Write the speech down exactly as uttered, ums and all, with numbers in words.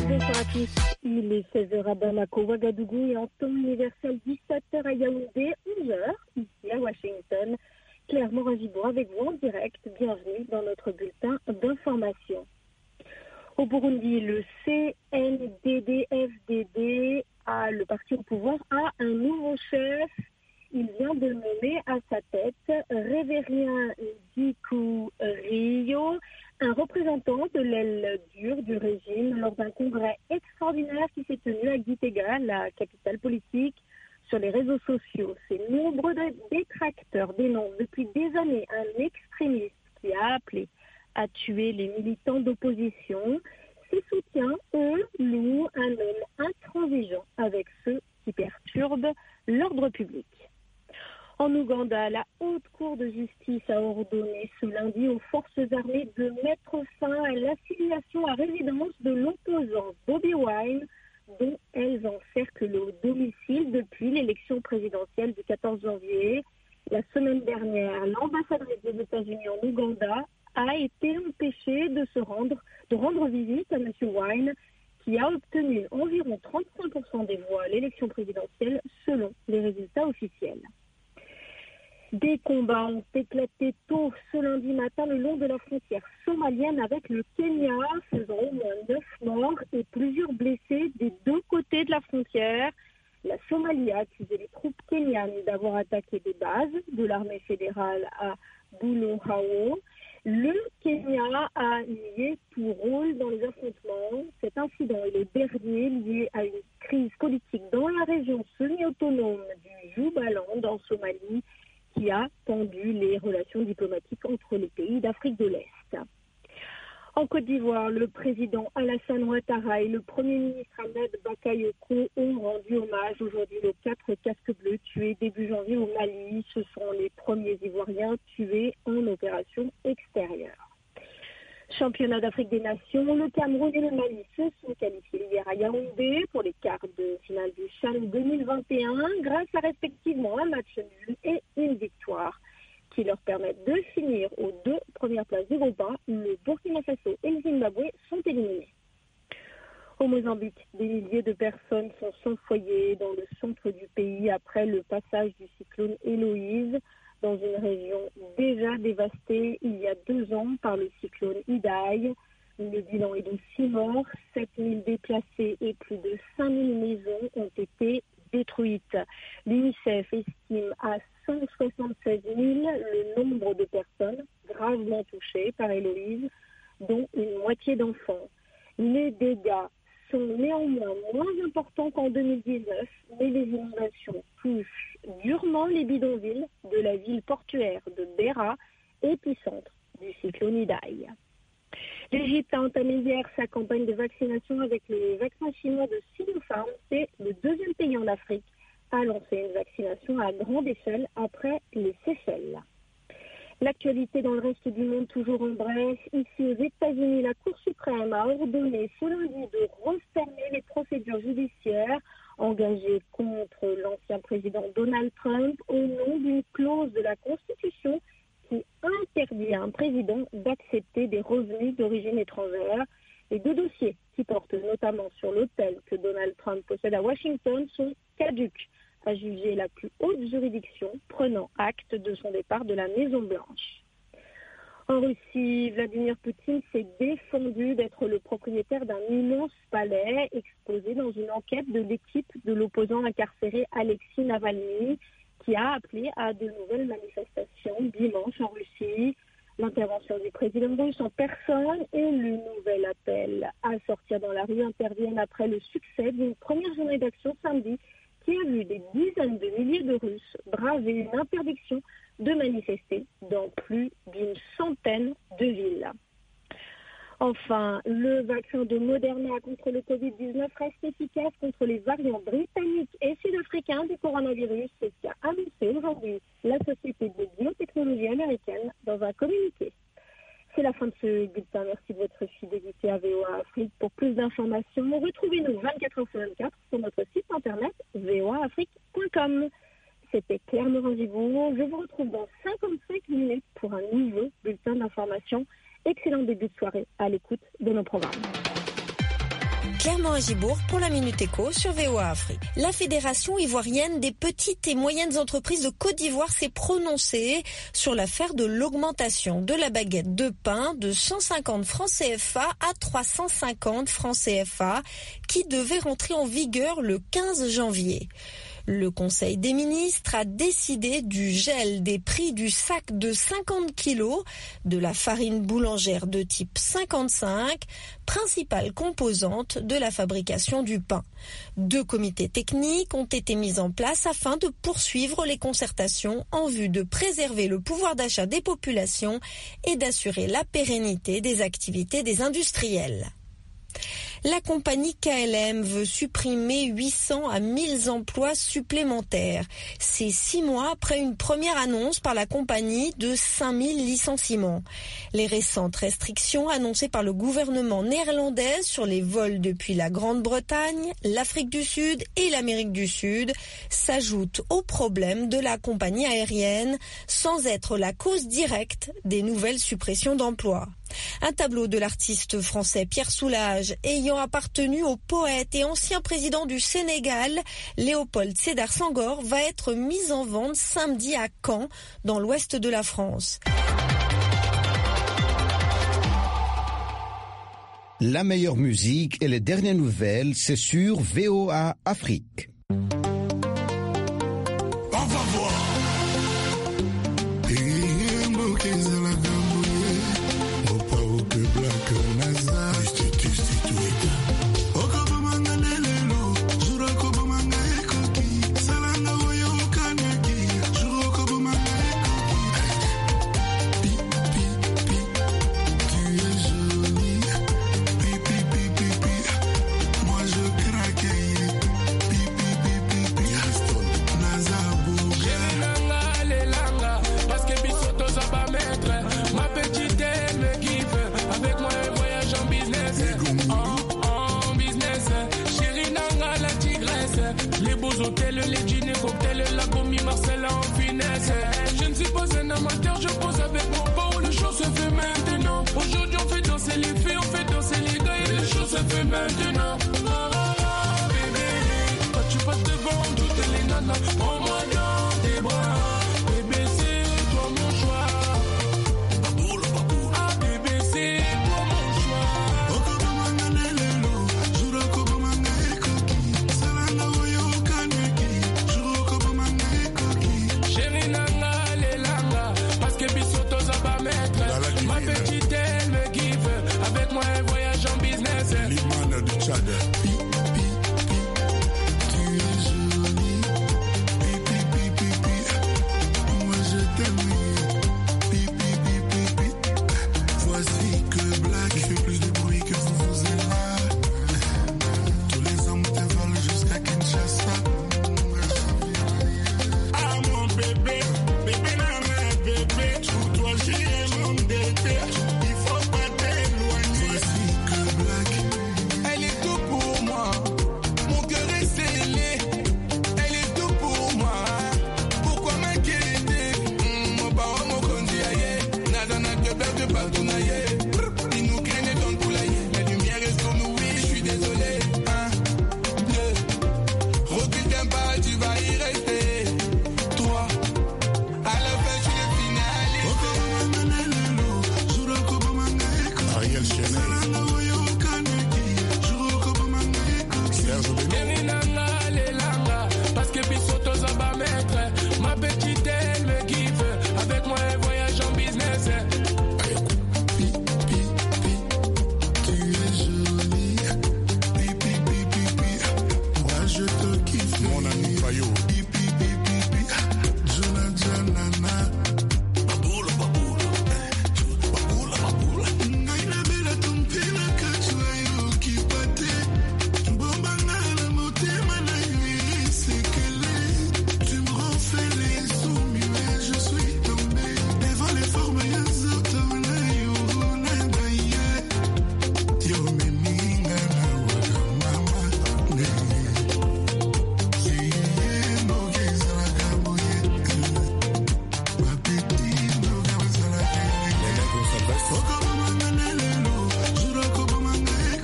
Bonsoir à tous. Il est seize heures à Bamako, Ouagadougou et en temps universel dix-sept heures à Yaoundé, onze heures ici à Washington. Claire Morin-Gibaud avec vous en direct. Bienvenue dans notre bulletin d'information. Au Burundi, le C N D D F D D, a, le parti au pouvoir, a un nouveau chef. Il vient de nommer à sa tête Révérien Diku Rio, un représentant de l'aile dure du régime lors d'un congrès extraordinaire qui s'est tenu à Gitega, la capitale politique. Sur les réseaux sociaux, ces nombreux détracteurs dénoncent depuis des années un extrémiste qui a appelé à tuer les militants d'opposition. Ses soutiens, eux, louent un homme intransigeant avec ceux qui perturbent l'ordre public. En Ouganda, la Haute Cour de justice a ordonné ce lundi aux forces armées de mettre fin à l'assignation à résidence de l'opposant Bobi Wine, dont elles encerclent le domicile depuis l'élection présidentielle du quatorze janvier. La semaine dernière, l'ambassadrice des États-Unis en Ouganda a été empêchée de se rendre, de rendre visite à M. Wine, qui a obtenu environ trente-cinq pour cent des voix à l'élection présidentielle selon les résultats officiels. Des combats ont éclaté tôt ce lundi matin le long de la frontière somalienne avec le Kenya, faisant au moins neuf morts et plusieurs blessés des deux côtés de la frontière. La Somalie a accusé les troupes kenyanes d'avoir attaqué des bases de l'armée fédérale à Bulawayo. Le Kenya a nié tout rôle dans les affrontements. Cet incident est le dernier lié à une crise politique dans la région semi-autonome du Jubaland en Somalie, qui a tendu les relations diplomatiques entre les pays d'Afrique de l'Est. En Côte d'Ivoire, le président Alassane Ouattara et le premier ministre Ahmed Bakayoko ont rendu hommage aujourd'hui aux quatre casques bleus tués début janvier au Mali. Ce sont les premiers Ivoiriens tués en opération extérieure. Championnat d'Afrique des Nations, le Cameroun et le Mali se sont qualifiés hier à Yaoundé pour les quarts de finale du CHAN deux mille vingt et un grâce à respectivement un match nul et une victoire qui leur permettent de finir aux deux premières places du groupe un. Le Burkina Faso et le Zimbabwe sont éliminés. Au Mozambique, des milliers de personnes sont sans foyer dans le centre du pays après le passage du cyclone Héloïse, dans une région déjà dévastée il y a deux ans par le cyclone Idai. Le bilan est de six morts, sept mille déplacés et plus de cinq mille maisons ont été détruites. L'UNICEF estime à cent soixante-seize mille le nombre de personnes gravement touchées par Héloïse, dont une moitié d'enfants. Les dégâts sont néanmoins moins importants qu'en deux mille dix-neuf, mais les inondations touchent durement les bidonvilles de la ville portuaire de Beira, épicentre du cyclone Idai. L'Égypte a entamé hier sa campagne de vaccination avec le vaccin chinois de Sinopharm. C'est le deuxième pays en Afrique à lancer une vaccination à grande échelle après les Seychelles. L'actualité dans le reste du monde, toujours en bref. Ici aux États-Unis, la Cour suprême a ordonné ce lundi de refermer les procédures judiciaires engagées contre l'ancien président Donald Trump au nom d'une clause de la Constitution qui interdit à un président d'accepter des revenus d'origine étrangère. Les deux dossiers qui portent notamment sur l'hôtel que Donald Trump possède à Washington sont caducs, a jugé la plus haute juridiction prenant acte de son départ de la Maison-Blanche. En Russie, Vladimir Poutine s'est défendu d'être le propriétaire d'un immense palais exposé dans une enquête de l'équipe de l'opposant incarcéré Alexei Navalny, qui a appelé à de nouvelles manifestations dimanche en Russie. L'intervention du président russe en personne et le nouvel appel à sortir dans la rue interviennent après le succès d'une première journée d'action samedi qui a vu des dizaines de milliers de Russes braver une interdiction de manifester dans plus d'une centaine de villes. Enfin, le vaccin de Moderna contre le covid dix-neuf reste efficace contre les variants britanniques et sud-africains du coronavirus. C'est ce qu'a annoncé aujourd'hui la société de biotechnologie américaine dans un communiqué. C'est la fin de ce bulletin. Merci de votre fidélité à V O A Afrique. Pour plus d'informations, retrouvez-nous vingt-quatre heures sur vingt-quatre sur notre site internet v o a afrique point com. C'était Claire Morin-Gibaud. Je vous retrouve dans cinquante-cinq minutes pour un nouveau bulletin d'information. Excellent début de soirée à l'écoute de nos programmes. Claire Morin-Gibourg pour la Minute Éco sur V O A Afrique. La Fédération ivoirienne des petites et moyennes entreprises de Côte d'Ivoire s'est prononcée sur l'affaire de l'augmentation de la baguette de pain de cent cinquante francs C F A à trois cent cinquante francs C F A qui devait rentrer en vigueur le quinze janvier. Le Conseil des ministres a décidé du gel des prix du sac de cinquante kilos de la farine boulangère de type cinquante-cinq, principale composante de la fabrication du pain. Deux comités techniques ont été mis en place afin de poursuivre les concertations en vue de préserver le pouvoir d'achat des populations et d'assurer la pérennité des activités des industriels. La compagnie K L M veut supprimer huit cents à mille emplois supplémentaires. C'est six mois après une première annonce par la compagnie de cinq mille licenciements. Les récentes restrictions annoncées par le gouvernement néerlandais sur les vols depuis la Grande-Bretagne, l'Afrique du Sud et l'Amérique du Sud s'ajoutent aux problèmes de la compagnie aérienne sans être la cause directe des nouvelles suppressions d'emplois. Un tableau de l'artiste français Pierre Soulages ayant appartenu au poète et ancien président du Sénégal, Léopold Sédar Senghor, va être mis en vente samedi à Caen, dans l'ouest de la France. La meilleure musique et les dernières nouvelles, c'est sur V O A Afrique. Tu